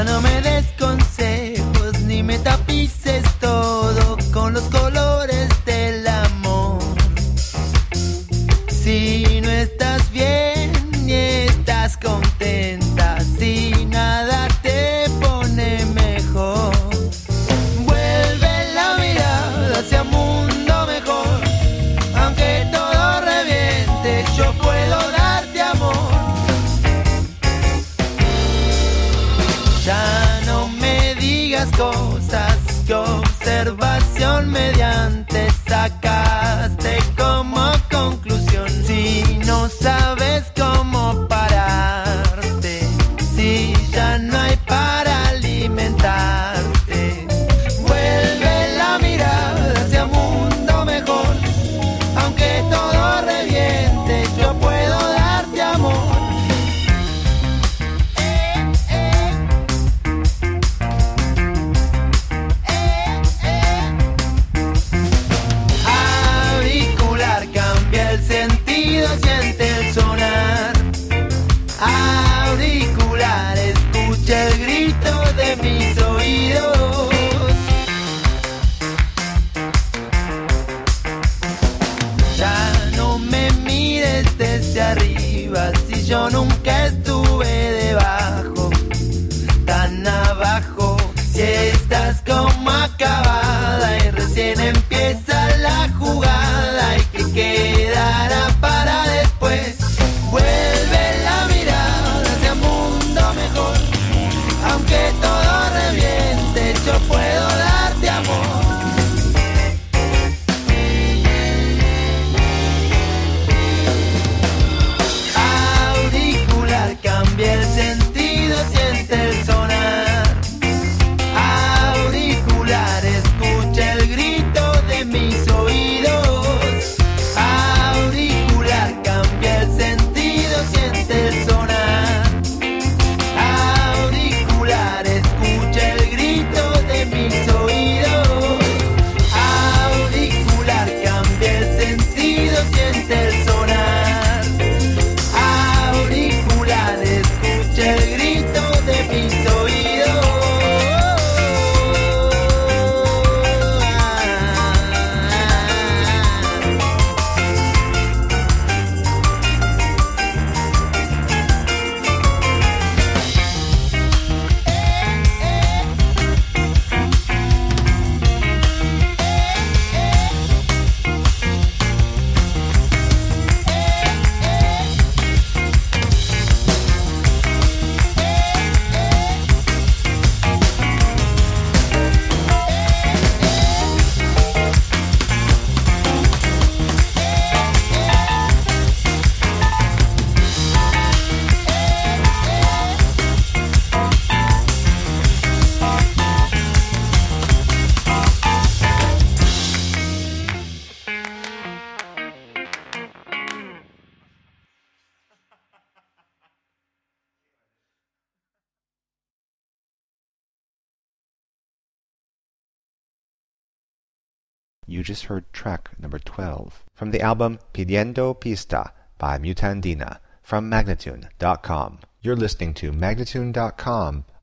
Ya no me des consejos ni me tapices todo con los colores del amor. Si no estás bien ni estás contenta, si nada te pone mejor, vuelve la mirada hacia un mundo mejor. Aunque todo reviente, yo puedo darte amor. Ya no me digas cosas que observación mediante sacaste como conclusión. Si no sabes cómo pararte, si ya no hay para alimentarte, vuelve la mirada hacia un mundo mejor. Aunque todo reviente, yo puedo darte amor. Auricular, cambia el sentido, siente el sonar. Auricular, escucha el grito de mis oídos. Ya no me mires desde arriba, si yo nunca estuve debajo, tan abajo. Si estás como acabada y recién empieza la jugada y que quedará para después, vuelve la mirada hacia un mundo mejor. Aunque todo reviente, yo puedo darte amor. Auricular, cambia el sentido, siente el sonar. Auricular, escucha el grito de mis oídos. Auricular, cambia el sentido, siente el sonar. Auricular, escucha el grito de mis oídos. Auricular, cambia el sentido, siente el sonar. Auricular, escucha el grito de mis oídos. You just heard track number 12 from the album Pidiendo Pista by Mutandina from Magnatune.com. You're listening to Magnatune.com